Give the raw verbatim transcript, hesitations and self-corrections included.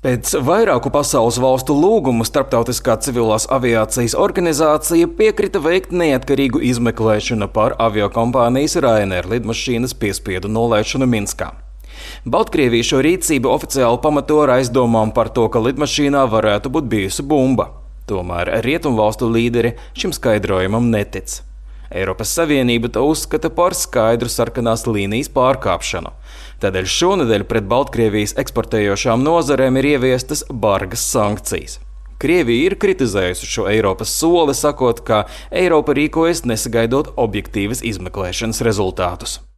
Pēc vairāku pasaules valstu lūgumu Starptautiskā civilās aviācijas organizācija piekrita veikt neatkarīgu izmeklēšanu par aviokompānijas Ryanair lidmašīnas piespiedu nolaišanu Minskā. Baltkrievija šo rīcību oficiāli pamato ar aizdomām par to, ka lidmašīnā varētu būt bijusi bumba. Tomēr rietumvalstu līderi šim skaidrojumam netic. Eiropas Savienība to uzskata par skaidru sarkanās līnijas pārkāpšanu. Tādēļ šonedēļ pret Baltkrievijas eksportējošām nozarēm ir ieviestas bargas sankcijas. Krievija ir kritizējusi šo Eiropas soli, sakot, ka Eiropa rīkojas nesagaidot objektīvas izmeklēšanas rezultātus.